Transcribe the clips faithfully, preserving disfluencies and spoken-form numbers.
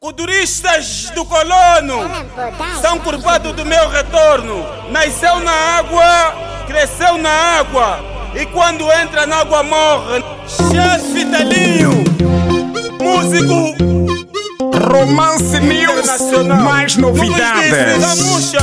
Futuristas do colono são culpados do meu retorno. Nasceu na água, cresceu na água, e quando entra na água morre. Chefe Telinho, músico. Romance News, mais novidades. Samucha,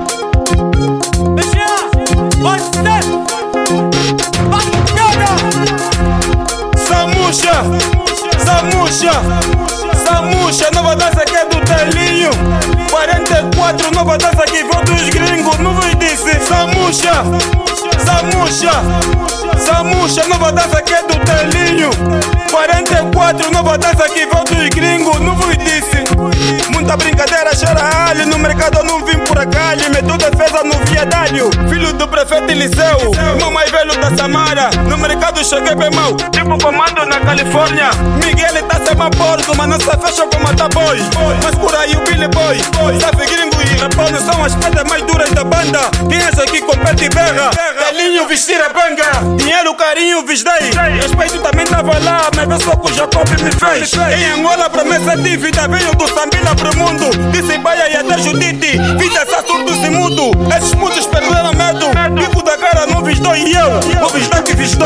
Samucha, Samucha, Samucha, nova dança que é do Telinho. quarenta e quatro, nova dança que veio dos gringos. Não vos disse Samucha, Samucha, Samucha, nova dança que é do Telinho. quarenta e quatro, nova dança que veio dos gringos. Não vos disse. Muita brincadeira, cheira alho. No mercado eu não vim por acaso. Meto defesa no viadalho. Filho do prefeito Eliseu, irmão mais velho da Samara. No mercado cheguei bem mal, tipo comando na Califórnia. Miguel tá sem uma porco, mas não se fecha com matar boi. Mas por aí o Billy Boy, sabe gringo e rapone são as pedras mais duras da banda. Quem é esse aqui compete e berra? Telinho vestir a banga, dinheiro, carinho, visdei. Respeito também tava lá, mas vê só que o Jacob me fez. Em Angola promessa de vida veio do Sambila pro mundo. Disse Baia e até Judite, vida essa surdo e mudo. Esses putos perderam medo, bico da cara não vistou e eu, vou vistar que vistou.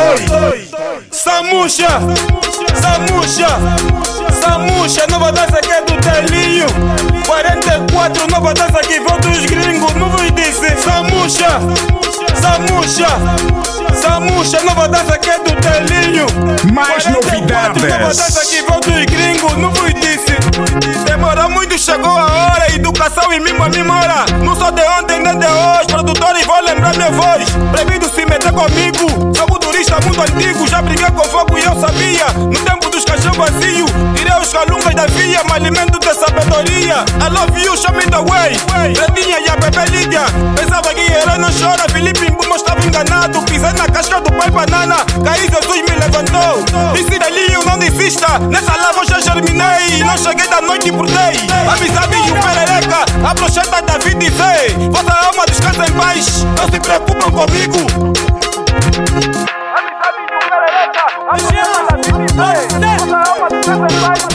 Samucha, Samucha, Samucha, nova dança que é do Telinho. quarenta e quatro, nova dança que veio dos gringos. Não vos disse Samucha, Samucha, Samucha, nova dança que é do Telinho. Mais novidades. Nova dança que veio dos gringos. Não vos disse. Demorou muito, chegou a hora. Educação e mimo a mesma hora. Não sou de ontem nem de hoje. Produtores vão lembrar minha voz. Proibido se meter comigo. Sou futurista muito antigo. Já briguei com fogo e eu sabia. No tempo dos caixões vazios, tirei os calungas da via. Me alimento de sabedoria. I love you, show me the way. Redinha e a bebê Lídia. Pensava que herói não chora. Felipe Mbumo estava enganado. Pisei na casca do pai banana. Caí, Jesus me levantou. Disse Telinho, não desista. Nessa lava eu já germinei. Não cheguei da noite por day. Amizade e o perereca. A brocheta da vida e sei. Vossa alma descansa em paz. Não se preocupam comigo. Amizade e o perereca. A brocheta da vida e sei. Vossa alma descansa em paz.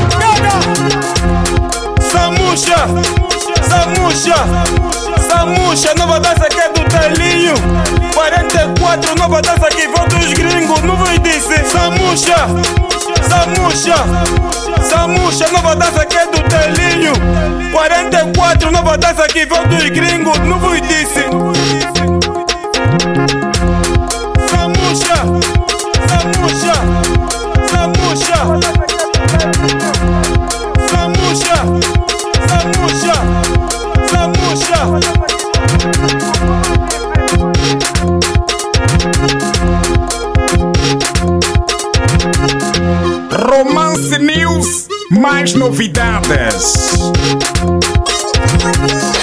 Samucha, Samucha, Samucha, nova dança que é do Telinho. quarenta e quatro, nova dança que veio dos gringos. Não vos disse Samucha, Samucha, Samucha, nova dança que é do Telinho. quarenta e quatro, nova dança que veio dos gringos. Não vos disse Samucha, Samucha, Samucha, Samucha, Samucha, Samucha. Romance News, mais novidades.